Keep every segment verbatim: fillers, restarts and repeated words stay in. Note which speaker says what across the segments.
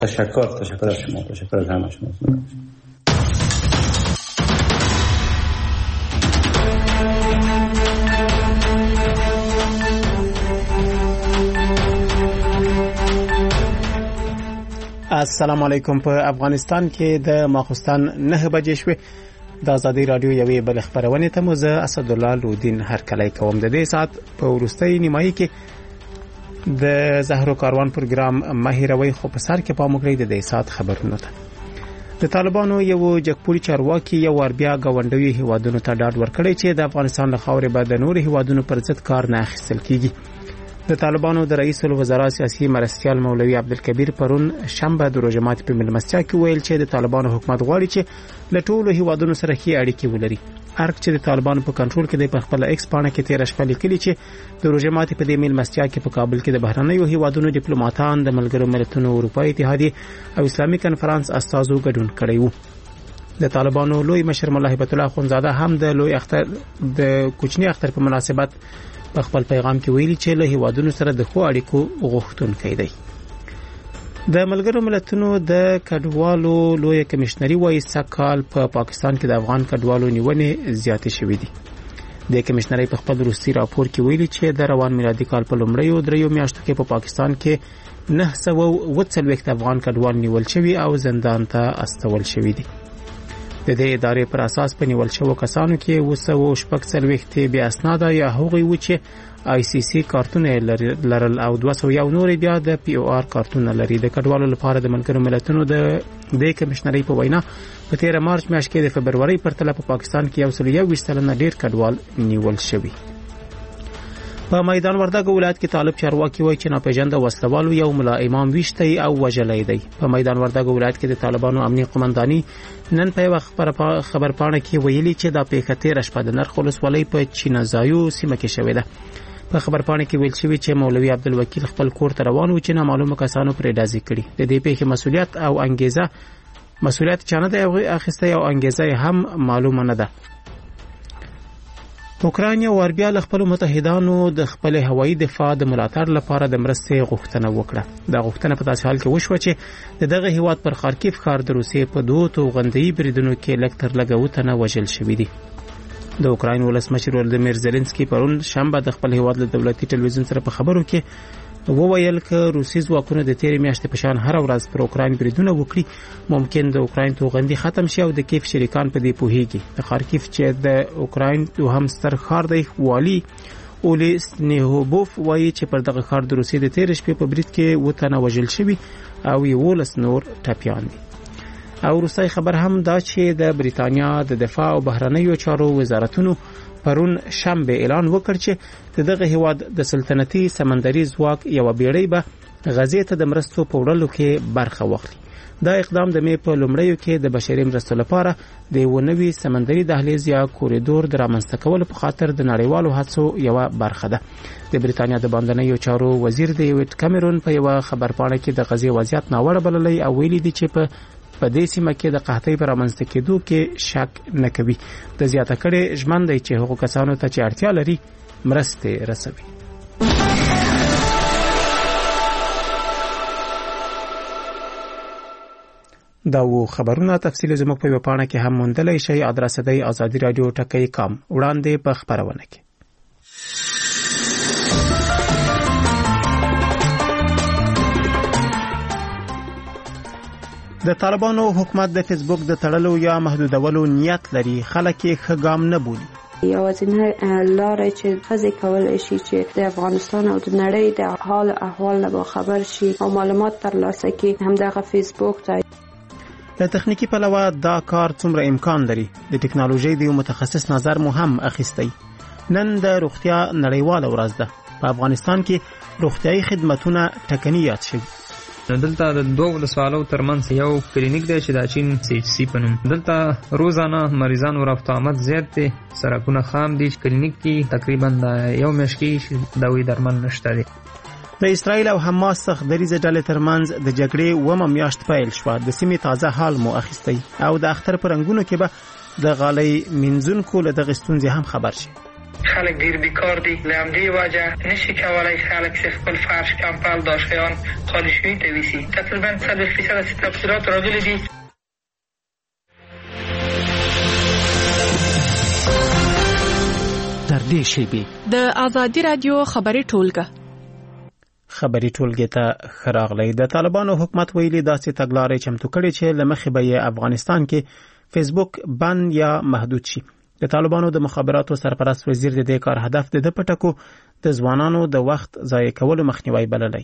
Speaker 1: تشکر تشکر از شما، تشکر از همه شما.
Speaker 2: السلام علیکم. په افغانستان کې د ماخستان نه بجې شوې د ازادي رادیو یوې بل خبرونه ته مو زه اسدالله لودین هرکلی کوم. د دې سات په ورستۍ نیمایي کې د زهرو کاروان پروګرام ماهیروي خو په سر کې پام وکړئ د دې سات خبرونه ته. د طالبانو یو جګپوري چارواکي یو ور بیا غونډوي هیوادونو ته ډاډ ورکړی چې د افغانستان له خاورې به د نور هیوادونو پر ضد کار نه اخیستل کیږي. د طالبانو د رئیس الوزرا سیاسي مرستیال مولوي عبدالکبیر پرون شنبه د روژه ماتي په ملمستیا کې ویل چې د طالبانو حکومت غواړي چې له ټولو هیوادونو سره ښې اړیکې ولري. ارګ چې د طالبانو په کنټرول کې د خپل ایکس پاڼه کې تیر شپه لیکلي چې د روژه ماتي په دې ملمستیا کې په کابل کې د بهرنیو هیوادونو ډیپلوماټان د ملګرو ملتونو اروپאי اتحادیه او اسلامي کنفرانس استازو ګډون کړی وو. د طالبانو لوی مشر مولا هیبت الله خونزاده هم د لوی اختر د کوچنی اختر په مناسبت په خپل پیغام کې ویلي چې له هیوادونو سره د خو اړیکو غوښتونکي دی. د ملګرو ملتونو د کډوالو لوی کمشنري وايي سکهال په پا پاکستان کې د افغان کډوالو نیونې زیاتې شوې دي. د کمشنري په خپل روسي راپور کې ویلي چې د روان میلادي کال په لومړیو دریو میاشتو کې په پا پاکستان کې نه سوه اوه څلوېښت افغان کډوال نیول شوي او زندان ته استول شوي دي. د دې ادارې پر اساس په نیول شوو کسانو کې اوه سوه شپږ څلوېښت بیا اسناد یا هغوی و چې آی سی سی کارتونه لرل او دوه سوه یو نور بیا د پی او آر کارتونه لري. د کډوالو لپاره د ملګرو ملتونو د د کمشنري په وینا په تیر مارچ میاشت کې د فبرवरी پر تله په پاکستان کې یو سل یو ویشتلنه ډیر کډوال نیول شوي. په میدان وردګ ولایت کې طالب چارواکي وایي چې ناپېژانده وسلوالو یو ملا امام ویشتي او وژلای دی. په میدان وردګ ولایت کې د طالبانو امنیه قومنداني نن په خبر پاڼه کې ویلي چې دا پیښه تیر شپه د نرخ ولسوالۍ په چینزایو سیمه کې شوې ده. په خبر پاڼه کې ویل شوی چې مولوي عبدالوکیل خپل کور ته روان و چې نامعلومه کسانو پرې ډازې کړي. د دې پیښې مسؤلیت او انګیزه مسؤلیت چانه دی اخیسته او انګیزه هم معلومه نه ده. اوکرانیا وربیا له خپل متحدانو د خپل هوایي دفاع د ملاتړ لپاره د مرستې غوښتنه وکړه. دا غوښتنه په داسې حال کې وشوه چې دغه هیواد پر خارکیف ښار د روسیې په دوه توغندي بریدونو کې لږ تر لږه اووه تنه وژل شوي دي. د اوکراین ولسمشر ولادیمیر زيلنسکي پرون شنبه د خپل هیواد له دولتي ټلویزیون سره په خبرو کې وویل چې روسي ځواکونه د تیر میاشتې په شان هر ورځ پر اوکراین بریدونه وکړي ممکن د اوکراین توغندي ختم شي او د کیف شریکان په دې پوهیږي. د خارکیف چې د اوکراین دوهم ستر ښار دی والی اولیسنیهوبوف وایي چې پر دغه ښار د روسي د تیر شپې په برید کې اووه تنه وژل شوي او یولس نور ټپیان دي. او روسي خبر هم دا چې د بریتانیا د دفاع او بهرنیو چارو وزارتونو پرون شنبه اعلان وکړ چې دغه هیواد د سلطنتي سمندري ځواک یو بیړۍ به غزې ته د مرستو په وړلو کې برخه واخلي. دا اقدام د مې په لومړیو کې د بشري مرستو لپاره د یو نوي سمندري دهلیز یا کوریډور د رامنځته کولو په خاطر د نړیوالو هڅو یو برخه ده. د بریتانیا د باندنیو چارو وزیر دیوید کامرون په یو خبرپاڼه کې د غزې وضعیت ناوړه بللی او ویلي دي چې په په دې سیمه کې د قحطۍ پر رامنځته کېدو کې شک نه کوي. د زیاته کړې ژمن دی چې هغو کسانو ته چې اړتیا لري مرستې رسوي. دا و خبرونه تفصیل زموږ په ویبپاڼه کې هم موندلی شئ. ادرس دی ازادي رادیو ټکی کام. وړاندې په خبرونه کې د طالبانو حکومت د فیسبوک د تړلو یا محدودولو نیت لري. خلک یې ښه ګام نه بولي.
Speaker 3: یوازینی لاره چې ښځې کولی شي چې د افغانستان او د نړۍ د حال احوال نه باخبر شي او معلومات ترلاسه کړي همدغه فیسبوک دی.
Speaker 2: له تخنیکی پلوه دا کار څومره امکان لري؟ د ټکنالوژي د یو متخصص نظر مو هم اخیستی. نن د روغتیا نړیواله ورځ ده. په افغانستان کې روغتیايي خدماتونه ټکني یاد شوي.
Speaker 4: دلته د دوه ولسوالو ترمنځ یو کلینیک دی چې د چین سی ایچ سی په نوم. دلته روزانه مریضانو رفت آمد زیات دی. سړکونه خام دي. کلینیک کې تقریبا د یو میاشت کې دوايي درمل نشته دی.
Speaker 2: د اسرائیل او حماس څخه دریزه ډلې ترمنځ د جګړې اومه میاشت پیل شوه. د سیمې تازه حال مو اخیستی او د اختر پرنګونو کې به د غالۍ منځونکو له دغه ستونزې هم خبر شي.
Speaker 5: خلک ډیر بیکار دي. له همدې وجه نشي کولای خلک چې خپل فرش کمپل دا شیان خالي شوي ته ویسي. تقریبا څلوېښت فیصده چې تفصیلات راغلي دي.
Speaker 6: در دې شیبې د آزادي رادیو خبري ټولګه
Speaker 2: خبري ټولګه ته خراغلی. د طالبانو حکومت ویلي داسې تګلارې چمتو کړي چې لمخې به یې افغانستان کې فیسبوک بند یا محدود شي. د طالبانو د مخابراتو سرپرست وزیر د دې کار هدف د پټکو د ځوانانو د وخت ضایع کولو مخنیوي بللی.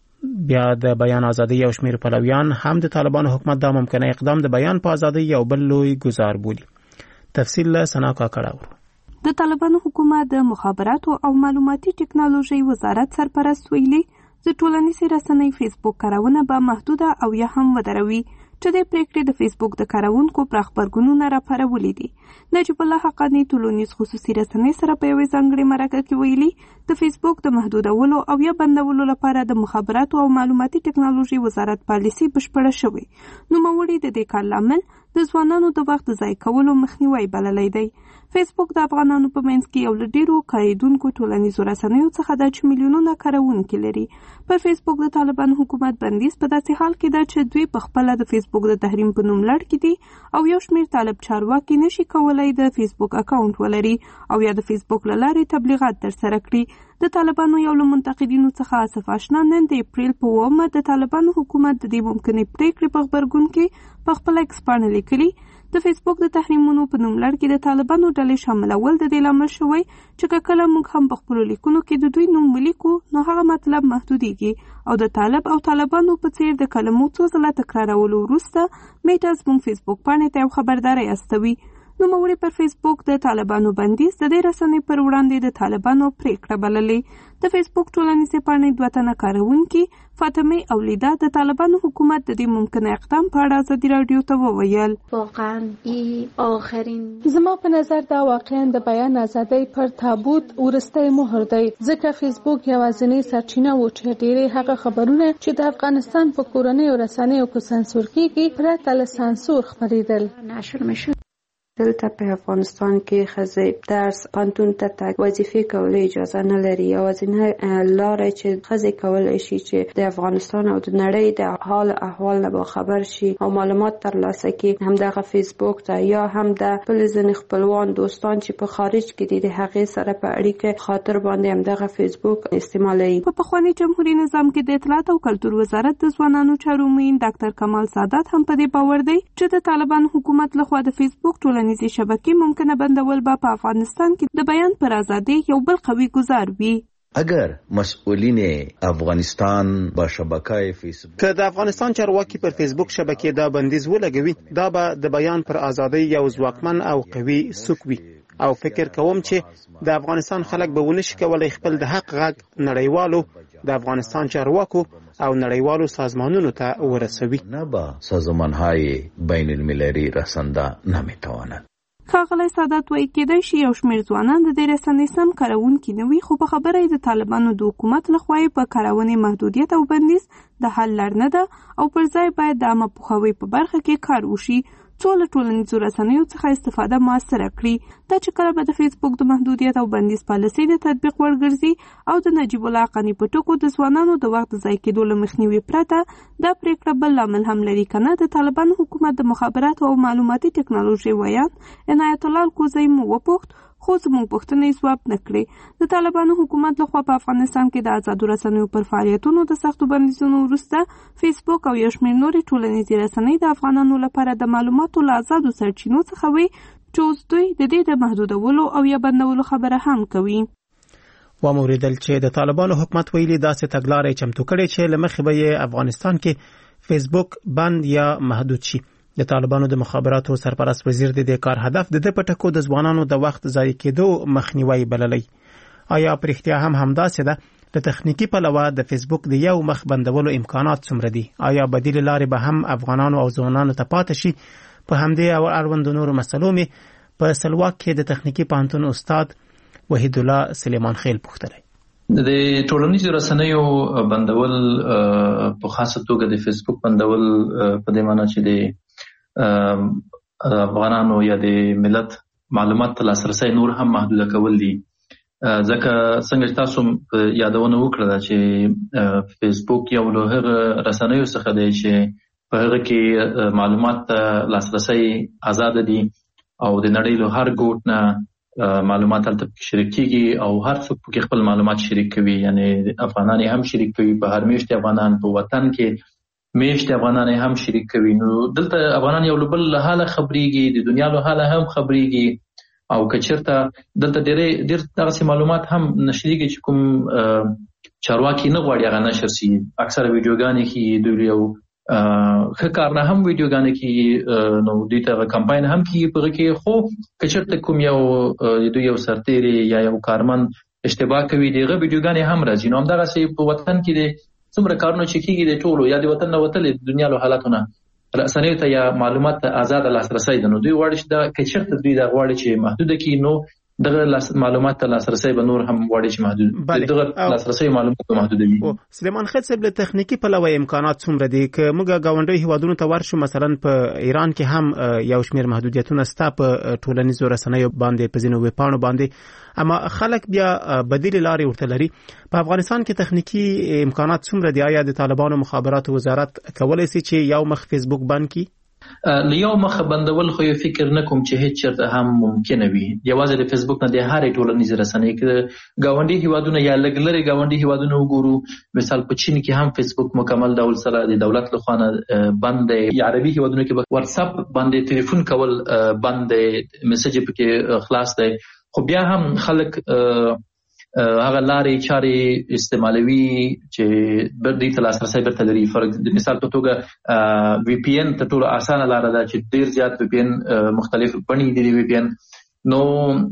Speaker 2: بیا د بیان ازادي او شمیر پلویان هم د طالبانو حکومت د ممکنه اقدام د بیان په ازادي یو بل لوی گزار بولي. تفصیل له سنا کاکړه.
Speaker 7: د طالبانو حکومت د مخابراتو او معلوماتي ټکنالوژي وزارت سرپرست ویلي د ټولنیزې رسنۍ فیسبوک کارونه به محدوده او یا هم ودروي چې د پریکړې د فیسبوک د کارونکو پراخ غبرګونونه راپارولي دي. نجیب الله حقانی ټولنیز خصوصي رسنۍ سره په یوې ځانګړې مرکه کې ویلي د فیسبوک د محدودولو او یا بندولو لپاره د مخابراتو او معلوماتي ټکنالوژي وزارت پالیسي بشپړه شوې. نوموړي د دې کار لامل د ځوانانو د وخت ضایع کولو مخنیوي بللی دی. فیسبوک د افغانانو په منځ کې یو له ډیرو کاریدونکو ټولنیزو رسنیو څخه ده چې میلیونونه کاروونکي لري. پر فیسبوک د طالبانو حکومت بندیز په داسې حال کې ده چې دوی په خپله د فیسبوک د تحریم په نوم لړ کې دي او یو شمیر طالب چارواکي نشي کولای د فیسبوک اکاونټ ولري او یا د فیسبوک له لارې تبلیغات ترسره کړي. د طالبانو یو له منتقدینو څخه آصف اشنا نن د اپریل په اوومه د طالبانو حکومت د دې ممکنې پریکړې په غبرګون کې په خپله ایکس پاڼه لیکلي د فیسبوک د تحریمونو په نوم لړ کې د طالبانو ډلې شاملول د دې لامل شوی چې کله موږ هم په خپلو لیکونو کې د دوی نوم ولیکو نو هغه مطلب محدودیږي او د طالب او طالبانو په څیر د کلمو څو ځله تکرارولو وروسته میټا زموږ فیسبوک پاڼې ته یو خبرداری استوي. نوموړي پر فیسبوک د طالبانو بندیز د دې رسنۍ پر وړاندې د طالبانو پریکړه بللې. د فیسبوک ټولنیزې پاڼې دوه تنه کاروونکي فاطمه او لیدا د طالبانو حکومت د دې ممکنه اقدام په اړه ازادي راډیو ته وویل
Speaker 8: واقعا ای آخرین
Speaker 9: زما په نظر دا واقعا د بیان ازادۍ پر تابوت ورستی مهر دی ځکه فیسبوک یوازینۍ سرچینه و چې ډېرې هغه خبرونه چې د افغانستان په کورنیو رسنیو کې سانسور کیږي پرته له سانسور خپرېدل.
Speaker 8: نشر میشد
Speaker 3: دلته په افغانستان کې ښځې درس پوهنتون ته تګ وظیفې کولو اجازه نه لري. یوازینۍ لاره چې ښځې کولی شي چې د افغانستان او د نړۍ د حال احوال نه باخبر شي او معلومات ترلاسه کړي همدغه فیسبوک ته یا هم د خپل ځینې خپلوان دوستان چې په خارج کې دي د هغې سره په اړیکه خاطر باندې همدغه فیسبوک استعمالوي.
Speaker 7: په پخواني جمهوریت نظام کې د اطلاعات او کلتور وزارت د ځوانانو چارو معین ډاکټر کمال سادات هم په دې باور دی چې د طالبانو حکومت لخوا د فیسبوک ټولنیزې شبکې ممکنه بندول به په افغانستان کې د بیان پر ازادۍ یو بل قوي گزار وي.
Speaker 10: اگر مسئولین افغانستان با شبکه فیسبوک
Speaker 2: که د افغانستان چارواکي پر فیسبوک شبکې دا بندیز ولګوي دا به د بیان پر ازادۍ یو ځواکمن او قوي څوک وي او فکر کوم چې د افغانستان خلک به ونشي کولای خپل د حق غږ نړیوالو د افغانستان چارواکو او نړیوالو سازمانونو ته ورسوي.
Speaker 10: نه با سازمانهای بین المللی رسنده نمیتواند.
Speaker 7: ښاغلی سادات وایي کېدای شي یو شمېر ځوانان د دې رسنۍ سم کاروونکي نه وي خو په خبره یې د طالبانو د حکومت لخوا یې په کارونې محدودیت او بندیز د حل لار نه ده او پر ځای باید د عامه پوهاوي په برخه کې کار وشي څو له ټولنیزو رسنیو څخه استفاده موثره کړي. دا چې کله به د فیسبوک د محدودیت او بندیز پالیسۍ د تطبیق وړ ګرځي او د نجیب الله حقانی په ټکو د ځوانانو د وخت ضایع کېدو له مخنیوي پرته دا پریکړه بل لامل هم لري که نه د طالبانو حکومت د مخابراتو او معلوماتي ټکنالوژۍ ویان عنایت الله الکوزی مو وپوښت خو زموږ پوښتنې ځواب نه کړې. د طالبانو حکومت لخوا په افغانستان کې د آزادو رسنیو پر فعالیتونو د سختو بندیزونو وروسته فیسبوک او یو شمېر نورې ټولنیزې رسنۍ د افغانانو لپاره د معلوماتو له آزادو سرچینو څخه وي چې اوس دوی د دې د محدودولو او یا بندولو خبره هم کوي.
Speaker 2: وموریدل چې د طالبانو حکومت ویلي داسې تګلارې چمتو کړي چې له مخې به یې افغانستان کې فیسبوک بند یا محدود شي. د طالبانو د مخابراتو سرپرست وزیر د دې کار هدف د دې پټکو د ځوانانو د وخت ضایع کېدو مخنیوي بللی. آیا پرختیا هم همداسې ده؟ د تخنیکی پلوه د فیسبوک د یو مخ بندولو امکانات څومره دي؟ آیا بدیل لارې به هم افغانانو او ځوانانو ته پاتې شي؟ په همدې او اړوند نورو مسلو مې په سلواک کې د تخنیکی پوهنتون استاد وحید الله سلیمان خیل پوښتلی.
Speaker 11: د ټولنیزو رسنیو بندول په خاصه توګه د فیسبوک بندول په دې معنی چې د افغانانو یا د ملت معلومات ته لاسرسی نور هم محدود کول دي ځکه څنګه تاسو یادونه وکړه چې فیسبوک یو له هغه رسنیو څخه دی چې په هغه کې معلومات ته لاسرسی آزاد دي او د نړۍ له هر ګوټ نه معلومات هلته شریک کیږي او هر څوک پکې خپل معلومات شریک کوي، یعنی افغانان هم شریک کوي، په هر میشت افغانان په وطن کې میشت افغانان هم شریک کوي. نو دلته افغانان یو بل له حاله خبريږي، د دنیا له حاله هم خبريږي او کچرته دلته ډېر ډېر دغه معلومات هم نشریږي چې کوم چارواکي نه غواړي هغه نشر شي. اکثره ویډیوګانې کې دوی یو ښه کار نه هم ویډیوګانې کې نو دوی ته کمپاین هم کې په کې خو کچرته کوم یو دوی یو سرتیری یا یو کارمن اشتباه کوي دغه ویډیوګانې هم راځي. نو همدغه سي په وطن کې د څومره کارونه چې کېږي د ټولو یا د وطن نه وتل د دنیا له حالاتونه رسنیو ته یا معلومات ته آزاد لاسرسی ده. نو دوی غواړي چې دا کچرته دوی دا غواړي چې محدود کړي، نو دغه معلومات ته لاسرسی به نور هم غواړي چې محدود دغه لاسرسی معلومات به محدود وي.
Speaker 2: سلیمان خېل صاحب له تخنیکی پلوه امکانات څومره دي که موږ گاونډي هیوادونو ته ورشو، مثلا په ایران کې هم یو شمېر محدودیتونه ستا په ټولنیزو رسنیو باندې په ځینو ویبپاڼو باندې، اما خلک بیا بدیل لارې ورته لري. په افغانستان کې تخنیکی امکانات څومره دي؟ آیا د طالبانو مخابراتو وزارت کولی شي چې یو مخ فیسبوک بند کړي؟
Speaker 11: لیو مخ بندول خو یو فکر نکوم چې هیڅ چرته هم ممکنه وي. یوازې د فیسبوک نه د هرې ټولنیزې رسنۍ کې ګاونډي هیوادونه یا لږ لرې ګاونډي هیوادونه وګورو، مثال په چین کې هم فیسبوک مکمل ډول سره د دولت لخوا نه بند دی. یا عربي هیوادونو کې واتس اپ باندې ټلیفون کول بند دی، میسج پکې خلاص دی، خو بیا هم خلک هغه لارې چارې استعمالوي چې بر دې ته لاسرسی برته لري. فرض د مثال په توګه وی پی ان ته ټولو اسانه لاره ده چې ډېر زیات وی پی ان مختلف بڼې دي وی پی ان. نو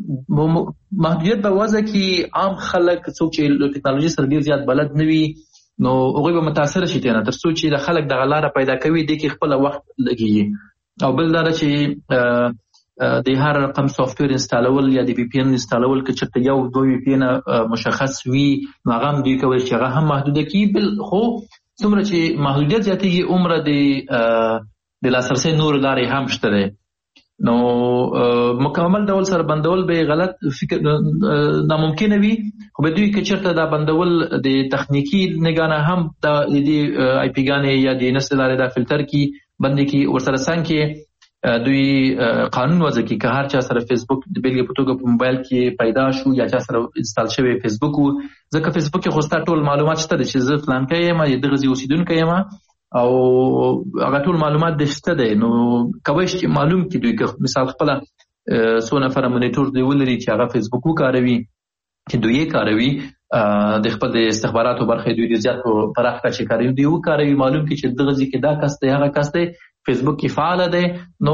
Speaker 11: محدودیت په وجه کې عام خلک څوک چې ټکنالوژي سره ډېر زیات بلد نه وي نو هغوی به متاثر شي ترې نه، تر څو چې د خلک دغه لاره پیدا کوي دې کې خپله وخت لګېږي. او بل دا ده چې د هر رقم سافټویر انسټالول یا د وی پی ان انسټالول که چېرته یو دوه وی پی ان مشخص وي نو هغه هم دوی کولی چې هغه هم محدوده کړي. بل خو څومره چې محدودیت زیاتېږي عمره د د لاسرسی نور لارې هم شته دی. نو مکمل ډول سره بندول به غلط فکر ناممکنه وي، خو به دوی که چېرته دا بندول د تخنیکي نګاه نه هم د دې آی پی ګانې یا د نس لارې دا فلټر کړي بندې کړي ورسره څنګ کې دوی قانون وضع کړي که هر چا سره فیسبوک د بیلګې په توګه په موبایل کې پیدا شو یا چا سره انسټال شوی فیسبوک و، ځکه فیسبوک کې خو ستا ټول معلومات شته دی چې زه فلانکی یم یا دغه ځای اوسېدونکی یم او هغه ټول معلومات د شته دی. نو کولی شي چې معلوم کړي دوی که مثال خپله څو نفره مونیټور دوی ولري چې هغه فیسبوک وکاروي چې دوی یې کاروي د خپل د استخباراتو برخه دوی ډېر زیات په پراخ کچه کاروي، دوی وکاروي معلوم کړي چې دغه ځای کې دا کس دی هغه کس دی فیسبوک کې فعال دی. نو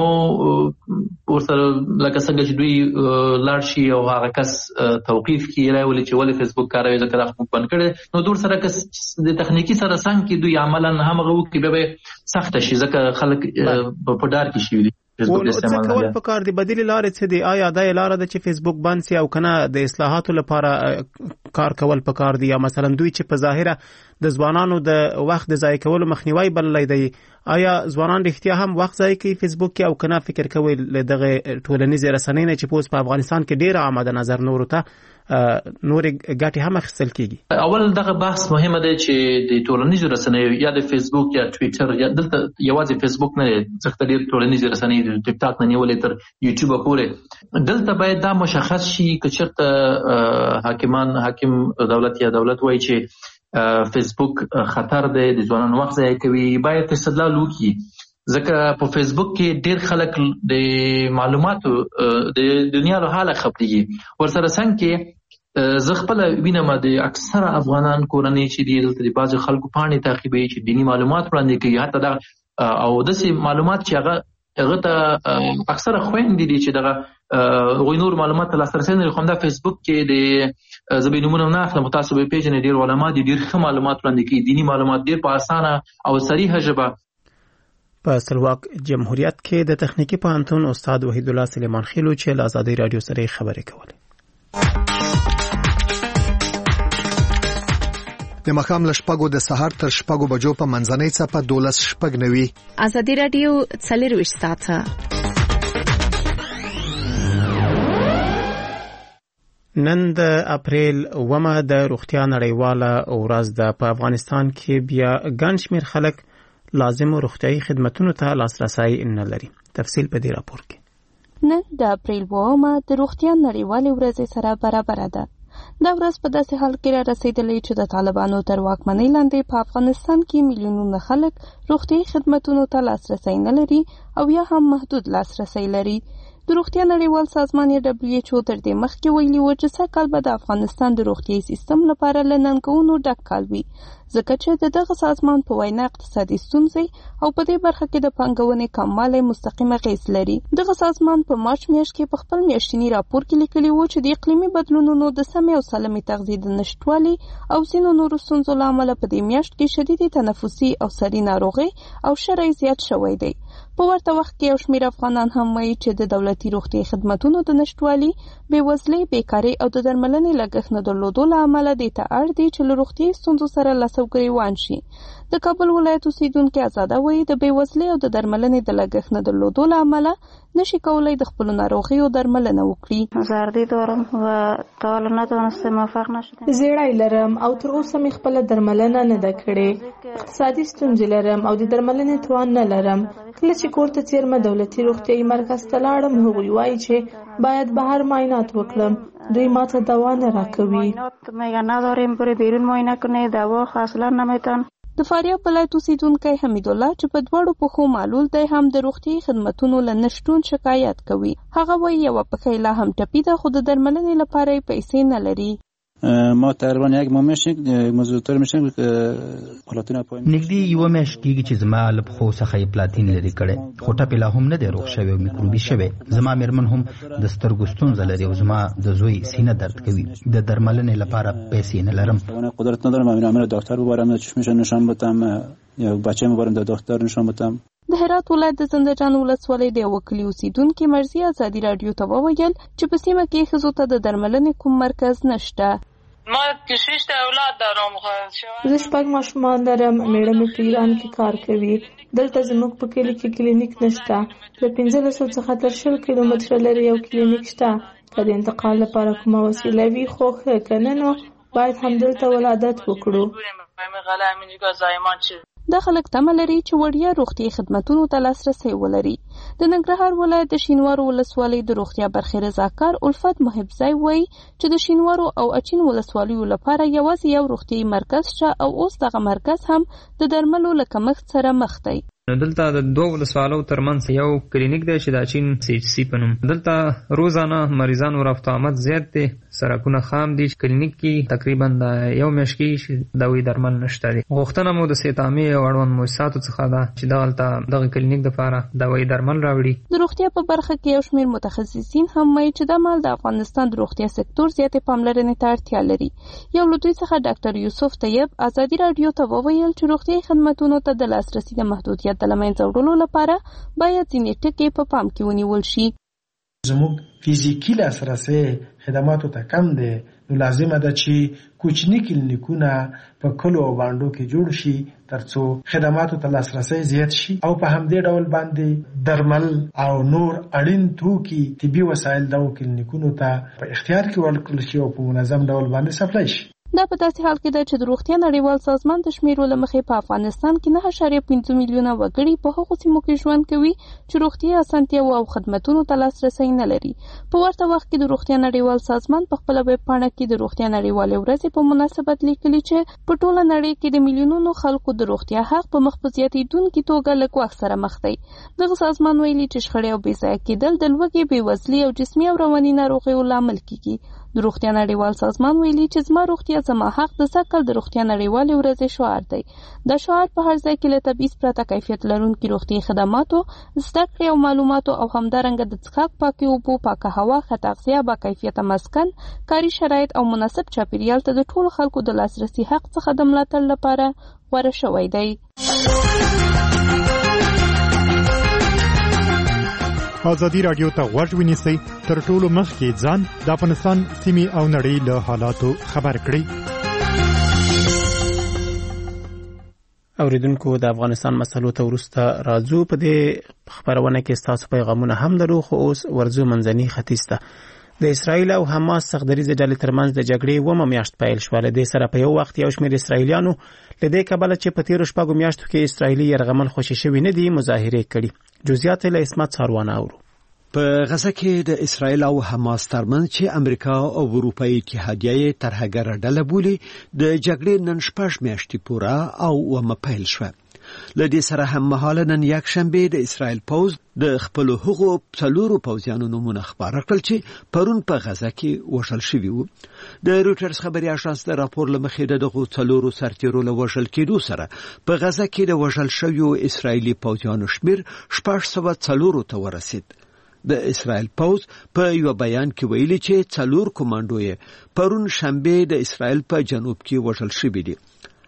Speaker 11: ورسره لکه څنګه چې دوی لاړ شي او هغه کس توقیف کړي رایې ولي چې ولې فیسبوک کاروي ځکه دا خو بند کړی، نو دور سره که د تخنیکي سره څنګ کې دوی عملا همغه وکړي بیا به سخته شي ځکه خلک په ډار کې شوي دي.
Speaker 2: څه کول پکار دي؟ بدیل لارې څه دي؟ آیا دا لاره ده چې فیسبوک بند سي او کنه د اصلاحاتو لپاره کار کول پکار دي؟ یا مثلا دوی چې په ظاهره د ځوانانو د وخت د ضایع کولو مخنیوي بللی دی، آیا ځوانان رښتیا هم وخت ضایع کوي فیسبوک کې او کنه فکر کوي له دغه ټولنیزې رسنۍ نه چې پوس په افغانستان کې ډېره آمده نظر نورو ته نورې ګټې هم اخیستل کېږي؟
Speaker 11: اول دغه بحث مهمه دی چې د ټولنیزو رسنیو یا د فیسبوک یا ټویټر یا دلته یوازې فیسبوک نه دی ځکه ډېر ټولنیزې رسنۍ د ټیک ټاک نه نیولې تر یوټیوبه پورې، دلته باید دا مشخص شي که چېرته حاکمان حاکم دولت یا دولت وایي چې فیسبوک خطر دی د ځوانانو وخت ضایع کوي، باید استدلال وکړي ځکه په فیسبوک کې ډېر خلک د معلوماتو د دنیا له حاله خبرېږي. ورسره څنګ کې زه خپله وینم د اکثره افغانان کورنۍ چې دي دلته د بعضو خلکو پاڼې تعقیبوي چې دیني معلومات وړاندې کوي، حتی دغه او داسې معلومات چې هغه هغه ته اکثره خویندې دي چې دغه هغوی نور معلومات ته لاسرسی نه لري، خو همدا فیسبوک کې د زه به یې نومونه نه اخلم، تاسو به یې پېژنئ ډېر علما دي ډېر ښه معلومات وړاندې کوي، دیني معلومات ډېر په اسانه او صریحه ژبه.
Speaker 2: په سلواک جمهوریت کې د تخنیکی پوهنتون استاد وحید الله سلیمان خېلو چې له ازادي رادیو سره خبرې کولې.
Speaker 12: د مخام له شپږو د سهار تر شپږو بجو په منځنۍ څپه دولس شپږ نوي.
Speaker 6: ازادي رادیو څلرویشت ساعته.
Speaker 2: نن د اپریل اومه د روغتیا نړیواله ورځ ده. په افغانستان کې بیا ګڼ شمېر خلک لازمو روغتیایي خدمتونو ته لاسرسی نه لري. تفصیل په دې راپور کې.
Speaker 7: نن د اپریل اومه د روغتیا نړیوالې ورځې سره برابره ده. دا ورځ په داسې حال کې را رسېدلې چې د طالبانو تر واکمنۍ لاندې په افغانستان کې میلیونونه خلک روغتیایي خدمتونو ته لاسرسی نه لري او یا هم محدود لاسرسی لري. د روغتیا نړیوال سازمان یا دبلیو ایچ او تر دې مخکې ویلي و چې سږ کال به د افغانستان د روغتیایي سیستم لپاره له ننګونو ډک کال وي، ځکه چې د دغه سازمان په وینا اقتصادي ستونزې او په دې برخه کې د پانګونې کموالی مستقیم اغېز لري. دغه سازمان په مارچ میاشت کې په خپل میاشتني راپور کې لیکلي و چې د اقلیمي بدلونونو د سمې او سالمې تغذیې د نشتوالي او ځینو نورو ستونزو له امله په دې میاشت کې شدیدې تنفسي او سري ناروغۍ او شری زیات شوی دی. په ورته وخت کې یو شمېر افغانان هم وایي چې د دولتي روغتیایي خدمتونو د نشتوالي، بېوزلۍ، بیکارۍ او د درملنې لګښت نه درلودو له امله دې ته اړ دي چې له روغتیایي ستونزو سره لاس او ګریوان شي. د کابل ولایت اوسیدونکي آزاده وایي د بېوزلۍ او د درملنې د لګښت نه درلودو له امله نشي کولی د خپلو ناروغیو درملنه وکړي.
Speaker 13: زردی دارم و تا حالا نتونستم موفق نشدم.
Speaker 9: زیړی لرم او تر اوسه مې خپله درملنه نه ده کړې. اقتصادي ستونزې لرم او د درملنې توان نه لرم. کله چې کور ته څیرمه دولتي روغتیایي مرکز ته لاړم، هغوی وایي چې باید بهر معاینات وکړم. دوی ماته دوا نه راکوي.
Speaker 13: میگن نداریم برو بیرون معاینه کنی، دوا خو اصلا نمیتن.
Speaker 7: د فاریاب ولایت اوسیدونکی حمید الله چې په دواړو پښو معلول دی هم د روغتیایي خدمتونو له نشتون شکایت کوي. هغه وایي یوه پښه لا هم ټپي ده خو د درملنې لپاره یې پیسې نه لري.
Speaker 1: ما تقریبا یک ماه میشه مزودتر میشه پلاتین پایین
Speaker 14: نږدې یو میاشت کېږي چې زما له پښو څخه یې پلاتین لرې کړی، خو ټپې لا هم نه دی روغ شوی او میکروبي شوی. زما میرمن هم د سترګو ستونزه لري او زما د زوی سینه درد کوي. د درملنې لپاره پیسې نه لرم.
Speaker 1: قدرت ندارم امیر دکتر ببرم، چشمش نشان بدم یا بچه ببرم د دکتر نشان بدم.
Speaker 7: د هرات ولایت د زنده جان ولسوالۍ د یوه کلي اوسیدونکي مرضي ازادي راډیو ته وویل چې په سیمه کې ښځو ته د درملنې کوم مرکز نشته.
Speaker 5: ما شش تا اولاد دارم.
Speaker 9: زه شپږ ماشومان لرم. میړه مې په ایران کې کار کوي. دلته زموږ په کلي کې کلینیک نشته. له پنځلسو څخه تر شل کیلومتره لرې یو کلینیک شته. که د انتقال لپاره کومه وسیله وي خو ښه، که نه نو باید همدلته ولادت وکړو.
Speaker 7: دا خلک تمه لري چې وړیا روغتیایي خدمتونو ته لاسرسی ولري. د ننګرهار ولایت د شینوارو ولسوالۍ د روغتیا برخې رضاکار الفت محبزی وایي چې د شینوارو او اچین ولسوالیو لپاره یوازې یو روغتیایي مرکز شته او اوس دغه مرکز هم د درملو له کمښت سره مخ دی.
Speaker 4: دلته د دوه ولسوالو ترمنځ یو کلینیک دی چې د اچین سی ایچ سی په نوم. دلته روزانه مریضانو رفت آمد زیات دی، سرکونه خام دي. کلینیک کې تقریبا د یو میاشت کې دوايي درمل نشته دي. غوښتنه مو د صحت عامې او اړوند مؤسساتو څخه ده چې دغلته دغه کلینیک دپاره دوايي درمل راوړي.
Speaker 7: د روغتیا په برخه کې یو شمېر متخصصین هم وایي چې دا مهال د افغانستان د روغتیا سکتور زیاتې پاملرنې ته اړتیا لري. یو له دوی څخه ډاکټر یوسف طیب ازادي راډیو ته وویل چې روغتیایي خدمتونو ته د لاسرسي د محدودیت د له منځه وړلو لپاره باید ځینې ټکي په پام کې ونیول شي.
Speaker 15: زموږ فیزیکي لاسرسی خدماتو ته کم دی، نو لازمه ده چې کوچني کلینیکونه په کلو او بانډو کې جوړ شي ترڅو خدماتو ته لاسرسی زیات شي او په همدې ډول باندې درمل او نور اړین توکي طبي وسایل دغو کلینیکونو ته په اختیار کې ورکړل شي او په منظم ډول باندې سپلای شي.
Speaker 7: دا په داسې حال کې ده چې د روغتیا نړیوال سازمان د شمیرو له مخې په افغانستان کې نه اعشاریه پنځه میلیونه وګړي په هغو سیمو کې ژوند کوي چې روغتیا اسانتیاو او خدمتونو ته لاسرسی نه لري. په ورته وخت کې د روغتیا نړیوال سازمان په خپله ویب پاڼه کې د روغتیا نړیوالې ورځې په مناسبت لیکلي چې په ټوله نړۍ کې د میلیونونو خلکو د روغتیا حق په مخ په زیاتېدونکي توګه له ګواښ سره مخ دی. دغه سازمان ویلي چې شخړې او بېځایه کېدل د لوږې، بېوزلي او جسمي او رواني ناروغیو لامل کیږي. د روغتیا نړیوال سازمان ویلي چې زما روغتیا زما حق د سږ کال د روغتیا نړیوالې ورځې شعار دی. دا شعار په هر ځای کې له تبعیض پرته کیفیت لرونکي روغتیایي خدماتو، زده کړې او معلوماتو او همدارنګه د څښاک پاکې اوبو، پاکه هوا، ښه تغذیه، با کیفیته مسکن، کاري شرایط او مناسب چاپیریال ته د ټولو خلکو د لاسرسي حق څخه د ملاتړ لپاره غوره شوی دی.
Speaker 16: ازادي راډیو ته غوږ ونیسئ، تر ټولو مخکې ځان د افغانستان سیمې او نړۍ له حالاتو خبر کړئ.
Speaker 2: اوریدونکو د افغانستان مسلو ته وروسته راځو. په دې خبرونه کې ستاسو پیغامونه هم لرو، خو اوس ورځو منځني ختیځ ته. د اسرایل او حماس څخدریزې ډلې ترمنځ د جګړې اومه میاشت پیل شوه. له دې سره په یو وخت یو شمېر اسرایلیانو له دې کبله چې په تېرو شپږو میاشتو کې اسرایلي یرغمل خوشي شوي نه دي مظاهرې کړي. جزئیات له عصمت ساروانه اورو.
Speaker 17: په غزه کې د اسرایل او حماس ترمنځ چې امریکا او اروپایي اتحادیه ترهګره ډله بولي د جګړې نن شپږ میاشتې پوره او اومه پیل شوه. لدې سره هم مهاله نن یک شنبه د اسرایل پوز د خپل هغو څلورو پوځیانو نومونه خبر کړل چې پرون په غزه کې وژل شوي وو. د رویټرز خبري اژانس د راپور لمخې د دغو څلورو سرتیرو له وژل کېدو سره په غزه کې د وژل شویو اسرایلي پوځیانو شمیر شپږ سوه څلورو ته ورسید. د اسرایل پوز په یو بیان کې ویلي چې څلور کمانډو یې پرون شنبه د اسرایل په جنوب کې وژل شوي دي.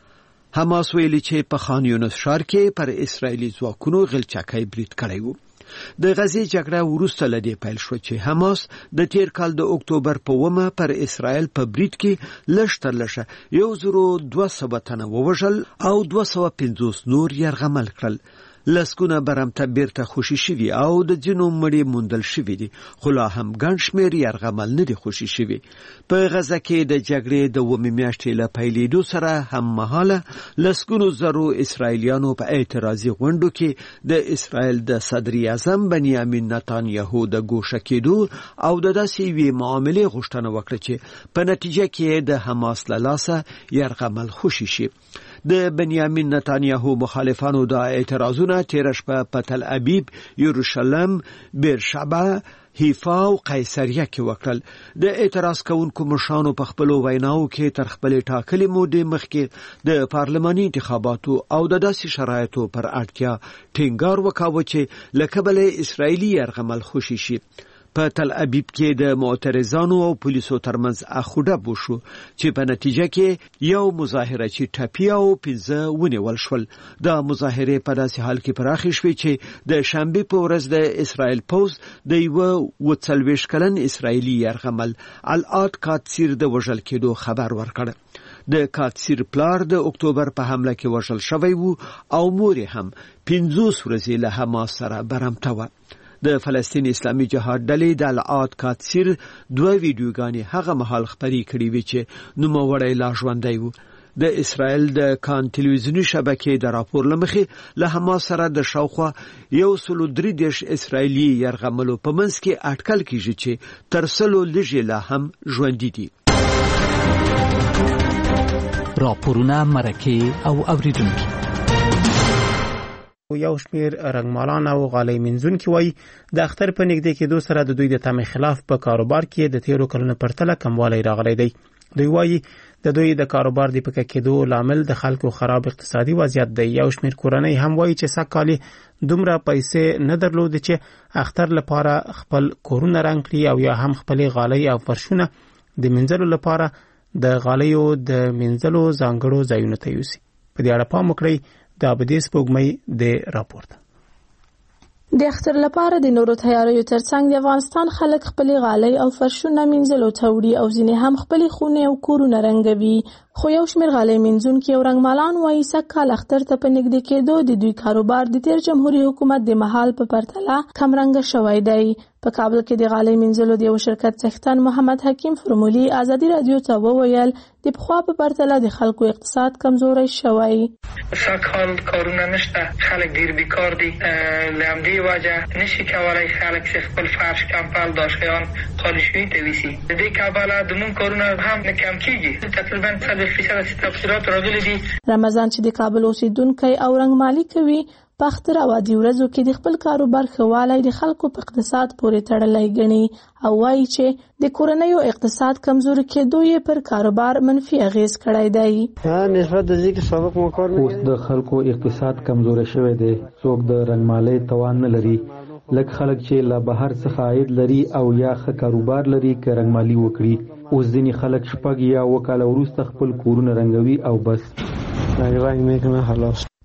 Speaker 17: حماس ویلي چې په خان یونس ښار کې پر اسرایلي ځواکونو غلچکۍ برید کړی وو. د غزې جګړه وروسته له دې پیل شوه چې حماس د تیر کال د اکتوبر په اوومه پر اسرایل په برید کې لږ تر لږه یو زرو دوه سوه تنه ووژل او دوه سوه پنځوس نور یرغمل کړل. لسګونه برمته بیرته خوشي شوي او د ځینو مړي موندل شوي دي، خو لا هم ګڼ شمېر یرغمل نه دي خوشي شوي. په غزه کې د جګړې د اوومې میاشتې له پیلېدو سره هم مهاله لسګونو زرو اسرایلیانو په اعتراضي غونډو کې د اسرایل د صدر اعظم بنیامین نتانیاهو د ګوښه کېدو او د داسې یوې معاملې غوښتنه وکړه چې په نتیجه کې د حماس له لاسه یرغمل خوشي شي. د بنیامین نتانیاهو مخالفانو د اعتراضونه تیر شپه په تل ابیب، یروشلم، بیرشبه، حیفا او قیصریه کې وکړل. د اعتراض کوونکو مشرانو په خپلو ویناو کې تر خپلې ټاکلې مودې مخکې د پارلماني انتخاباتو او د داسې شرایطو پر اړتیا ټینګار وکاوه چې له کبله اسرایلي یرغمل خوشي شي. په تل ابیب کې د معترضانو او پولیسو ترمنځ اخوډب وشو چې په نتیجه کې یو مظاهره چې ټپي او پنځه ونیول شول. دا مظاهرې په داسې حال کې پراخې شوې چې د شنبې په ورځ د اسرایل پوز د یوه اووه څلوېښت کلن اسرایلي یرغمل العاد کاتسیر د وژل کېدو خبر ورکړ. د کاتسیر پلار د اکتوبر په حمله کې وژل شوی وو او مور یې هم پنځوس ورځې له حماس سره برمته وه. د فلسطین اسلامي جهاد ډلې د العاد کاتسیر دوه ویډیوګانې هغه مهال خپرې کړې وې چې نوموړی لا ژوندی وو. د اسرائیل د کان تلویزیوني شبکې د راپور لمخې له حماس سره د شاوخوا یو سلو درې دېرش اسرائیلي یرغملو په منځ کې اټکل کیږي چې تر سلو لږې لا هم ژوندي دي.
Speaker 18: راپورونه، مرکې او اوریدونکي.
Speaker 2: یو شمیر رنګمالان او غالۍ مینځونکي وایي د اختر په نږدې کېدو سره د دوی د تمې خلاف په کاروبار کې د تیرو کلونو پرتله کموالی راغلی دی. دوی وایي د دوی د کاروبار د پکې کېدو لامل د خلکو خراب اقتصادي وضعیت دی. یو شمیر کورنۍ هم وایي چې سږ کال دومره پیسې نه درلودې چې اختر لپاره خپل کورونه رنګ کړي او یا هم خپلې غالۍ او فرشونه د مینځلو لپاره د غالیو د مینځلو ځانګړو ځایونو ته یوسي. په دې اړه پام وکړئ. د ابدي سپوږمۍ د راپورته.
Speaker 9: د اختر لپاره د نورو تیاریو ترڅنګ د افغانستان خلک خپلې غالۍ او فرشونه مینځلو ته وړي او ځینې هم خپلې خونې او کورونه رنګوي. خو یو شمېر غالۍ مینځونکي او رنګمالان وایي سږ کال اختر ته په نږدې کېدو د دوی کاروبار د تیر جمهوریت حکومت د مهال په پرتله کمرنګه شوی دی. په کابل کې د غالۍ مینځلو د یو شرکت څښتن محمد حکیم فرمولي ازادي رادیو ته وویل د پخوا په پرتله د خلکو اقتصاد کمزوری شوی.
Speaker 5: سږ کال کارونه نشته، خلک ډیر بیکار دي. له همدې وجه نشي کولای خلک چې خپل فرش کمپل داشیان خالی شوي ته ویسي. د دې کبله زموږ کارونه هم نه کم کېږي. تقریبا څلور فیصده تبصرات راغلي دي. رمضان چې د کابل اوسیدونکی او رنګمالي کوي په اختر او عادي ورځو کې د خپل کاروبار ښه والی د خلکو په اقتصاد پورې تړلی ګڼي او وایي چې د کورنیو اقتصاد کمزوري کېدو یې پر کاروبار منفي اغېز کړی دی.
Speaker 19: نسبت د ذکر سبق مکار اوس د خلکو اقتصاد کمزوري شوی دی. څوک د رنګمالۍ توان نه لري. لکه خلک چې له بهر څخه عاید لري او یا ښه کاروبار لري که رنګمالي وکړي. اوس ځینې خلک شپږ یا اووه کاله وروسته خپل کورونه رنګوي او بس.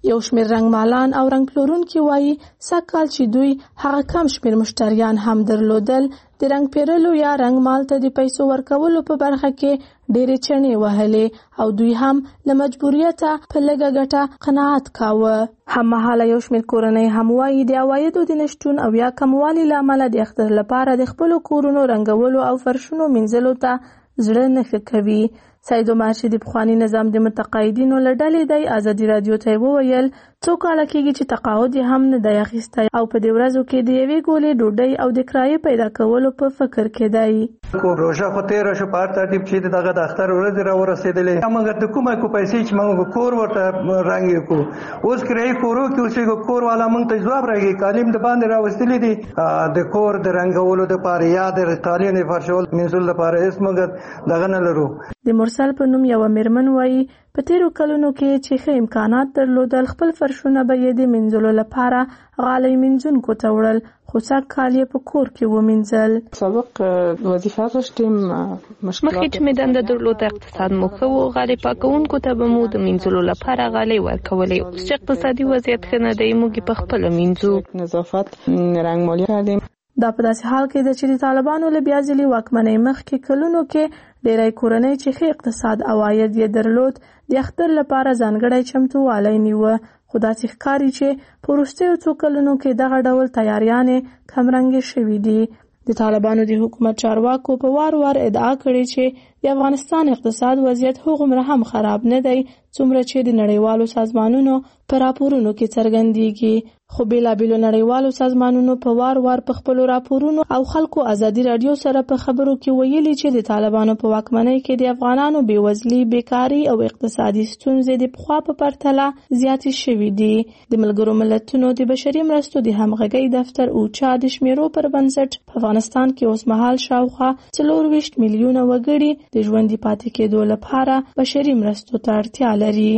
Speaker 9: یو شمېر رنګمالان او رنګ پلورونکي وایي سږکال چې دوی هغه کم شمېر مشتریان هم درلودل د رنګ پیرلو یا رنګ مال ته د پیسو ورکولو په برخه کې ډېرې چڼې وهلې او دوی هم له مجبوریته په لږه ګټه قناعت کاوه. هممهاله یو شمېر کورنۍ هم وایي د عوایدو د نشتون او یا کموالي له امله د اختر لپاره د خپلو کورونو رنګولو او فرشونو مینځلو ته زړه نه ښه کوي. سید عمر چې د پخواني نظام د متقاعدینو له ډلې دی ازادي راډیو ته وویل څو کاله کېږي چې تقاعد یې هم نه دی اخیستی او په دې ورځو کې د یوې ګولې ډوډۍ او د کرایې پیدا کولو په فکر کې دی.
Speaker 20: کو روژه خو تېره شو په هر ترتیب چې دغه د اختر ورځې راورسېدلې موږ د کومه کو پیسې چې موږ کور ورته رنګ یې کو اوس کرایې کورو کې اوسېږو کور والا موږ ته ځواب راکړي کالم د باندې راوستلي دي د کور د رنګولو دپاره یا د قالین فرشول مینځلو دپاره هېڅ موږ دغه نه لرو.
Speaker 9: د مرسل په نوم یوه میرمن وایي په تیرو کلونو کې چې ښه امکانات درلودل خپل فرشونه به یې د مینځلو لپاره غالۍ مینځونکو ته وړل خو سږ کال یې په کور کې ومینځل.
Speaker 21: سابق وظیفه داشتیم
Speaker 6: مخکې چې مې دنده درلوده اقتصاد مو ښه و غالۍ پاکونکو ته به مو د مینځلو لپاره غالۍ ورکولې. اوس چې اقتصادي وضعیت ښه نه دی موږ یې په خپله مینځو.
Speaker 21: نظافت رنګمالي کردیم.
Speaker 9: دا په داسې حال کې ده چې د طالبانو له بیا ځلې واکمنۍ مخکې کلونو کې ډېری کورنۍ چې ښه اقتصاد عواید یې درلود د اختر لپاره ځانګړی چمتووالی نیوه خو داسې ښکاري چې په وروستیو څو کلونو کې دغه ډول تیاریانې کمرنګې شوي دي. د طالبانو د حکومت چارواکو په وار وار ادعا کړې چې د افغانستان اقتصاد وضعیت هغومره هم خراب نه دی څومره چې د نړیوالو سازمانونو په راپورونو کې څرګندېږي. خو بېلابېلو نړیوالو سازمانونو په وار وار په خپلو راپورونو او خلکو ازادي راډیو سره په خبرو کې ویلي چې د طالبانو په واکمنۍ کې د افغانانو بېوزلي بیکاري او اقتصادي ستونزې د پخوا په پرتله زیاتې شوي دي. د ملګرو ملتونو د بشري مرستو د همغږۍ دفتر اوچا د شمیرو پر بنسټ په افغانستان کې اوسمهال شاوخوا څلور ویشت میلیونه وګړي د ژوندي پاتې کېدو لپاره بشري مرستو ته اړتیا لري.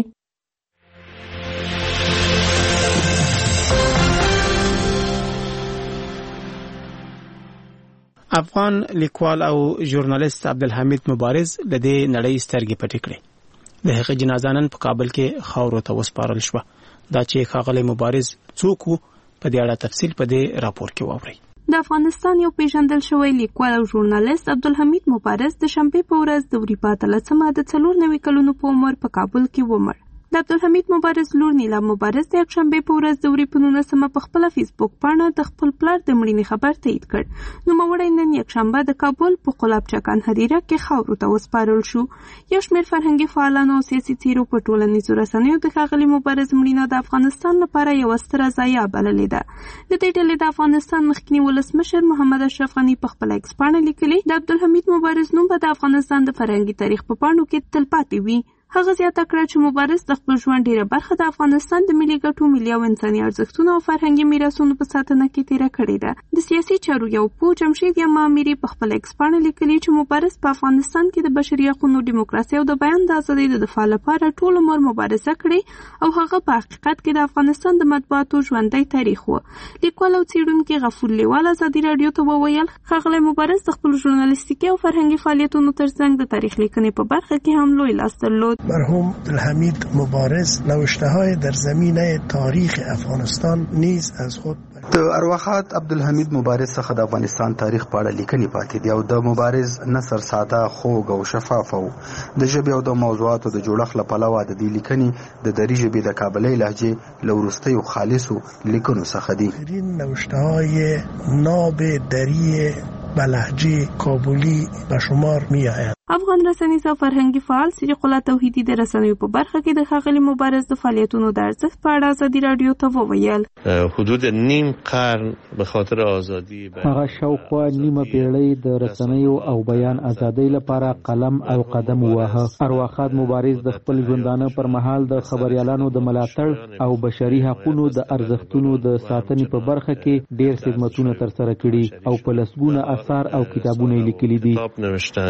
Speaker 2: افغان لیکوال او ژورنالیست عبدالحمید مبارز له دې نړۍ سترګې پټې کړې. د هغه جنازه نن په کابل کې خاورو ته وسپارل شوه. دا چې ښاغلی مبارز څوک و په دې اړه تفصیل په دې راپور کې واورئ.
Speaker 7: د افغانستان یو پیژندل شوی لیکوال او ژورنالیست عبدالحمید مبارز د شنبې په ورځ د وریپا اتلسمه د څلور نوي کلونو په عمر په کابل کې ومړ. د عبدالحمید مبارز لور نیلا مبارز د یکشنبې په ورځ د وري په نولسمه په خپله فیسبوک پاڼه د خپل پلار د مړینې خبر تایید کړ. نوموړی نن یکشنبه د کابل په قلابچه کانهریره کې خاورو ته وسپارل شو. یو شمېر فرهنګي فعالانو او سیاسي څیرو په ټولنیزو رسنیو د ښاغلي مبارز مړینه د افغانستان لپاره یوه ستره ضایعه بللې ده. د دې ډلې د افغانستان مخکني ولسمشر محمد اشرف غني په خپله ایکس پاڼه لیکلي د عبدالحمید مبارز نوم به د افغانستان د فرهنګي تاریخ په پاڼو کې تلپاتې وي. هغه زیاته کړه چې مبارز د خپل ژوند ډیره برخه د افغانستان د ملي ګټو، ملي او انساني ارزښتونو او فرهنګي میراثونو په ساتنه کې تیره کړې ده. د سیاسي چارو یو پوه جمشید یماميري په خپل ایکس پاڼه لیکلي چې مبارز په افغانستان کې د بشري حقوقو، دیموکراسي او د بیان د ازادۍ د دفاع لپاره ټول عمر مبارزه کړې او هغه په حقیقت کې د افغانستان د مطبوعاتو ژوندی تاریخ و. لیکوال او څېړونکي غفور لیوال ازادي راډیو ته وویل ښاغلی مبارز د خپل ژورنالیستیکي او فرهنګي فعالیتونو ترڅنګ د تاریخ لیکنې په برخه کې هم لوی لاس درلود.
Speaker 22: مرحوم حمید مبارز نوشته‌های در زمینه تاریخ افغانستان نیز از خود
Speaker 23: د ارواحات عبدالحمید مبارز څخه د افغانستان تاریخ په اړه لیکنې پاتې دي او د مبارز نثر ساده، خوږ او شفاف و. د ژبې او د موضوعاتو د جوړښت له پلوه د دې لیکنې د دري ژبې د کابلۍ لهجې له وروستیو خالصو لیکنو څخه دي.
Speaker 22: این نوشته‌های ناب دری به لهجه کابلی به شمار می آید.
Speaker 7: افغان رسنیز او فرهنګي فعال صدیق الله توحیدي د رسنیو په برخه کې د ښاغلي مبارز د فعالیتونو د ارزښت په اړه ازادي راډیو ته وویل.
Speaker 24: حدود نیم قرن به خاطر ازادي
Speaker 19: هغه شاوخوا نیمه پیړۍ د رسنیو او بیان ازادۍ لپاره قلم او قدم وواهه. ارواښاد مبارز د خپل ژوندانه پر مهال د خبريالانو د ملاتړ او بشري حقوقو د ارزښتونو د ساتنې په برخه کې ډېر خدمتونه ترسره کړي او په لسګونه اثار او کتابونه لیکلي دي.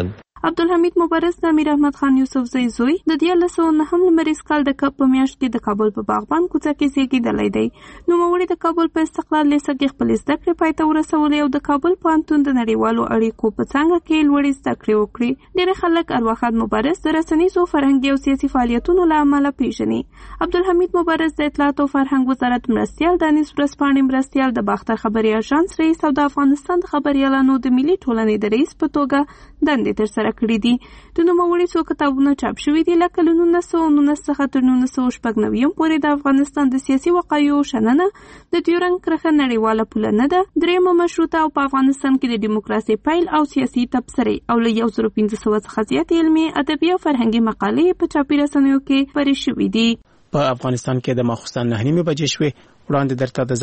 Speaker 7: عبدالحمید مبارز د امیر احمد خان یوسف زوی زوی د دیارلس سوه نهم لمریز کال د کب په میاشت کې د کابل په باغبان کوڅه کې زیږېدلی دی. نوموړي د کابل په استقلال لیسه کې خپلې زده کړې پای ته ورسولې او د کابل پوهنتون د نړیوالو اړیکو په څانګه کې لوړې زده کړې وکړې. ډېری خلک ارواښاد مبارز د رسنیزو فرهنګي او سیاسي فعالیتونو له امله پیژني. عبدالحمید مبارز د اطلاعات او فرهنګ وزارت مرستیال، دانش ورځپاڼې مرستیال، د باختر خبري اژانس رئیس او د افغانستان د خبریالانو د ملي ټولنې د رئیس په توګه دندې ترسره کړي دي. د نوموړي څو کتابونه چاپ شوي دي، لکه له نولس سوه نولس څخه تر نولس سوه شپږ نوي پورې د افغانستان د سیاسي وقایعو شننه، د ډیورنډ کرښه نړیواله پوله نه ده، درېیمه مشروطه او په افغانستان کې د ډیموکراسۍ پیل او سیاسي تبصرې، او له یو زرو پنځه سوه څخه زیاتې علمي، ادبي او فرهنګي مقالې په چاپي رسنیو کې خپرې شوي دي.
Speaker 2: په افغانستان کې د ماخوستن نهه نیمې بجې شوې. وړاندې درته د